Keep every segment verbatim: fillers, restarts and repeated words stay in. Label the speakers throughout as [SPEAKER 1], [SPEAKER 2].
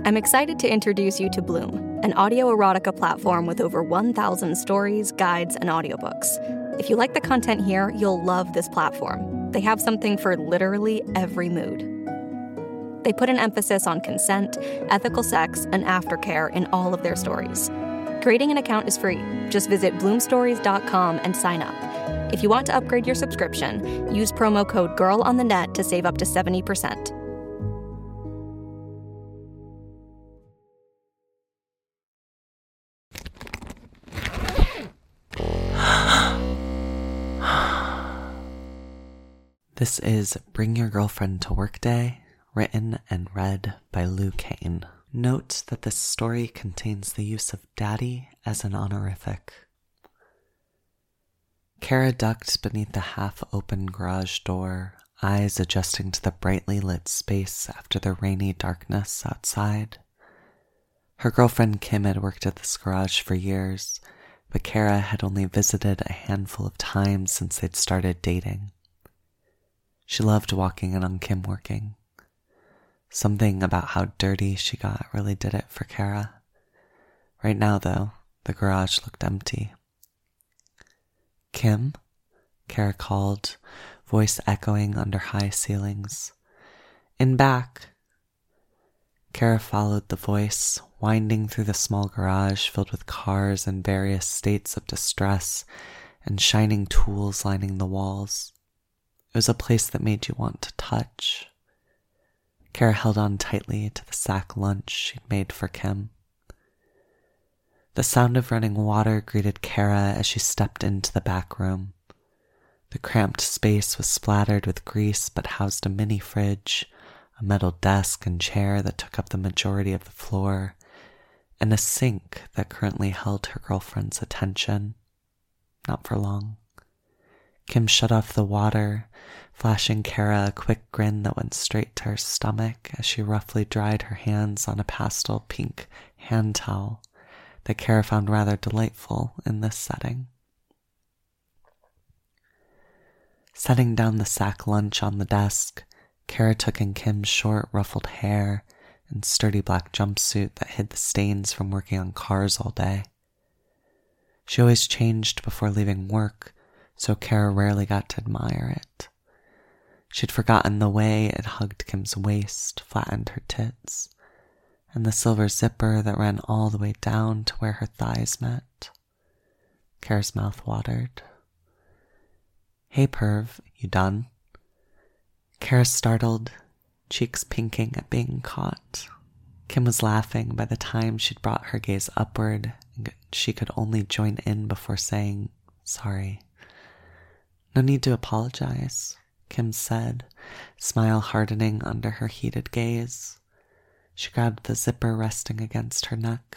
[SPEAKER 1] I'm excited to introduce you to Bloom, an audio erotica platform with over one thousand stories, guides, and audiobooks. If you like the content here, you'll love this platform. They have something for literally every mood. They put an emphasis on consent, ethical sex, and aftercare in all of their stories. Creating an account is free. Just visit bloom stories dot com and sign up. If you want to upgrade your subscription, use promo code GIRLONTHENET to save up to seventy percent.
[SPEAKER 2] This is Bring Your Girlfriend to Work Day, written and read by Lou Kane. Note that this story contains the use of daddy as an honorific. Kara ducked beneath the half-open garage door, eyes adjusting to the brightly lit space after the rainy darkness outside. Her girlfriend Kim had worked at this garage for years, but Kara had only visited a handful of times since they'd started dating. She loved walking in on Kim working. Something about how dirty she got really did it for Kara. Right now, though, the garage looked empty. "Kim?" Kara called, voice echoing under high ceilings. "In back." Kara followed the voice, winding through the small garage filled with cars in various states of distress and shining tools lining the walls. It was a place that made you want to touch. Kara held on tightly to the sack lunch she'd made for Kim. The sound of running water greeted Kara as she stepped into the back room. The cramped space was splattered with grease but housed a mini fridge, a metal desk and chair that took up the majority of the floor, and a sink that currently held her girlfriend's attention. Not for long. Kim shut off the water, flashing Kara a quick grin that went straight to her stomach as she roughly dried her hands on a pastel pink hand towel that Kara found rather delightful in this setting. Setting down the sack lunch on the desk, Kara took in Kim's short, ruffled hair and sturdy black jumpsuit that hid the stains from working on cars all day. She always changed before leaving work, so Kara rarely got to admire it. She'd forgotten the way it hugged Kim's waist, flattened her tits, and the silver zipper that ran all the way down to where her thighs met. Kara's mouth watered. "Hey, perv, you done?" Kara startled, cheeks pinking at being caught. Kim was laughing by the time she'd brought her gaze upward, and she could only join in before saying, "Sorry." "No need to apologize," Kim said, smile hardening under her heated gaze. She grabbed the zipper resting against her neck.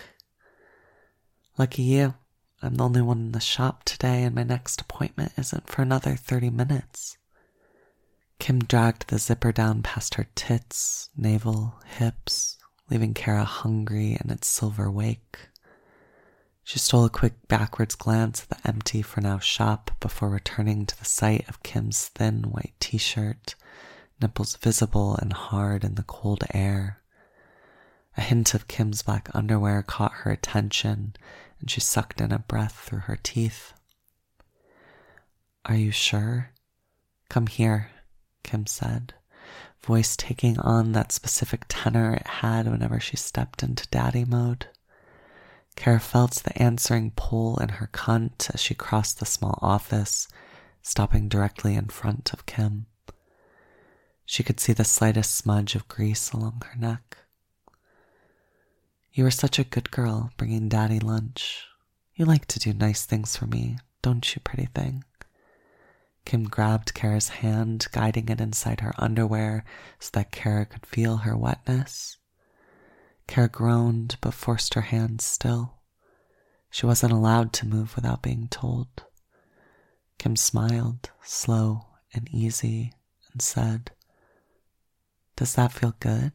[SPEAKER 2] "Lucky you. I'm the only one in the shop today, and my next appointment isn't for another thirty minutes. Kim dragged the zipper down past her tits, navel, hips, leaving Kara hungry in its silver wake. She stole a quick backwards glance at the empty for now shop before returning to the sight of Kim's thin white t-shirt, nipples visible and hard in the cold air. A hint of Kim's black underwear caught her attention, and she sucked in a breath through her teeth. "Are you sure? Come here," Kim said, voice taking on that specific tenor it had whenever she stepped into daddy mode. Kara felt the answering pull in her cunt as she crossed the small office, stopping directly in front of Kim. She could see the slightest smudge of grease along her neck. "You were such a good girl bringing daddy lunch. You like to do nice things for me, don't you, pretty thing?" Kim grabbed Kara's hand, guiding it inside her underwear so that Kara could feel her wetness. Kara groaned but forced her hands still. She wasn't allowed to move without being told. Kim smiled, slow and easy, and said, "Does that feel good?"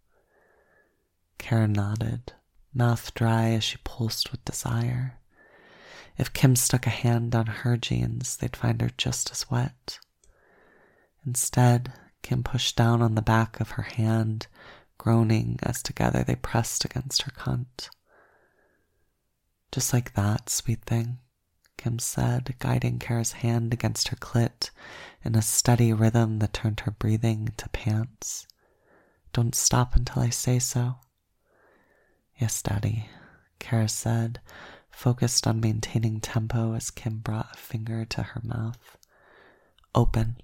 [SPEAKER 2] Kara nodded, mouth dry as she pulsed with desire. If Kim stuck a hand on her jeans, they'd find her just as wet. Instead, Kim pushed down on the back of her hand, groaning as together they pressed against her cunt. Just like that, sweet thing, Kim said, guiding Kara's hand against her clit in a steady rhythm that turned her breathing to pants. Don't stop until I say so. Yes, Daddy, Kara said, focused on maintaining tempo as Kim brought a finger to her mouth. Open.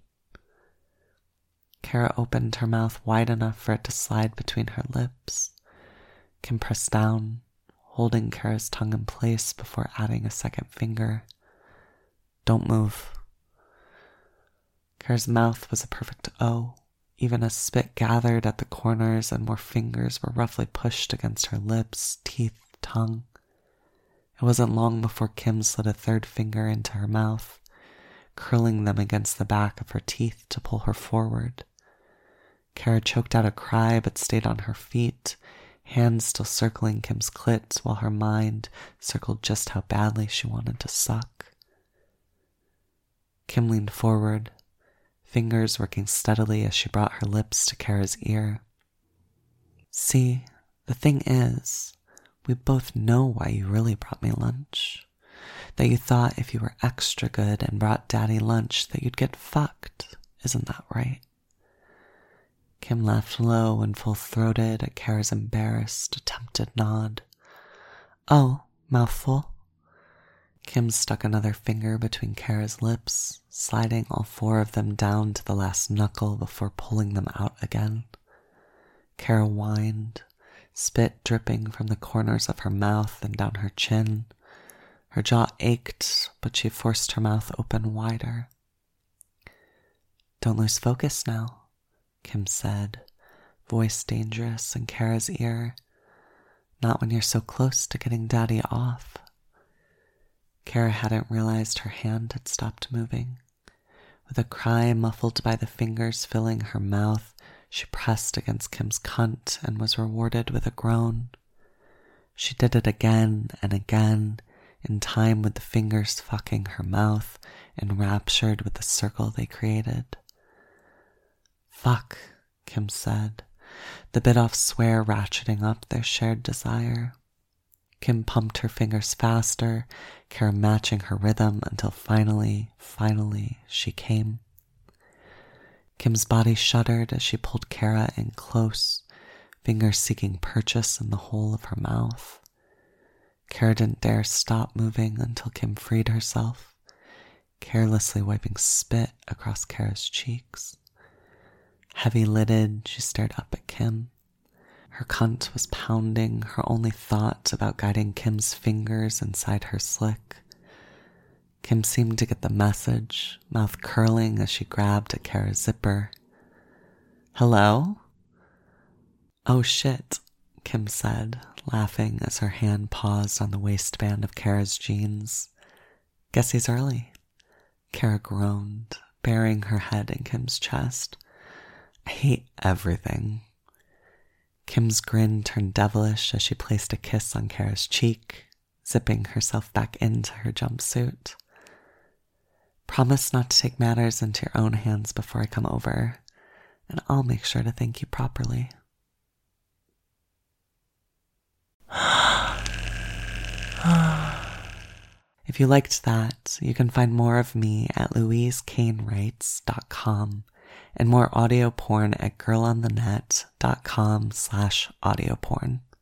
[SPEAKER 2] Kara opened her mouth wide enough for it to slide between her lips. Kim pressed down, holding Kara's tongue in place before adding a second finger. Don't move. Kara's mouth was a perfect O, even as spit gathered at the corners and more fingers were roughly pushed against her lips, teeth, tongue. It wasn't long before Kim slid a third finger into her mouth, curling them against the back of her teeth to pull her forward. Kara choked out a cry but stayed on her feet, hands still circling Kim's clit while her mind circled just how badly she wanted to suck. Kim leaned forward, fingers working steadily as she brought her lips to Kara's ear. See, the thing is, we both know why you really brought me lunch. That you thought if you were extra good and brought Daddy lunch that you'd get fucked. Isn't that right? Kim laughed low and full-throated at Kara's embarrassed, attempted nod. Oh, mouthful? Kim stuck another finger between Kara's lips, sliding all four of them down to the last knuckle before pulling them out again. Kara whined, spit dripping from the corners of her mouth and down her chin. Her jaw ached, but she forced her mouth open wider. Don't lose focus now, Kim said, voice dangerous in Kara's ear. Not when you're so close to getting Daddy off. Kara hadn't realized her hand had stopped moving. With a cry muffled by the fingers filling her mouth, she pressed against Kim's cunt and was rewarded with a groan. She did it again and again, in time with the fingers fucking her mouth, enraptured with the circle they created. Fuck, Kim said, the bit-off swear ratcheting up their shared desire. Kim pumped her fingers faster, Kara matching her rhythm until finally, finally, she came. Kim's body shuddered as she pulled Kara in close, fingers seeking purchase in the whole of her mouth. Kara didn't dare stop moving until Kim freed herself, carelessly wiping spit across Kara's cheeks. Heavy-lidded, she stared up at Kim. Her cunt was pounding, her only thought about guiding Kim's fingers inside her slick. Kim seemed to get the message, mouth curling as she grabbed at Kara's zipper. Hello? Oh shit, Kim said, laughing as her hand paused on the waistband of Kara's jeans. Guess he's early. Kara groaned, burying her head in Kim's chest. I hate everything. Kim's grin turned devilish as she placed a kiss on Kara's cheek, zipping herself back into her jumpsuit. Promise not to take matters into your own hands before I come over, and I'll make sure to thank you properly. If you liked that, you can find more of me at louise kane writes dot com and more audio porn at girlonthenet dot com slash audio porn.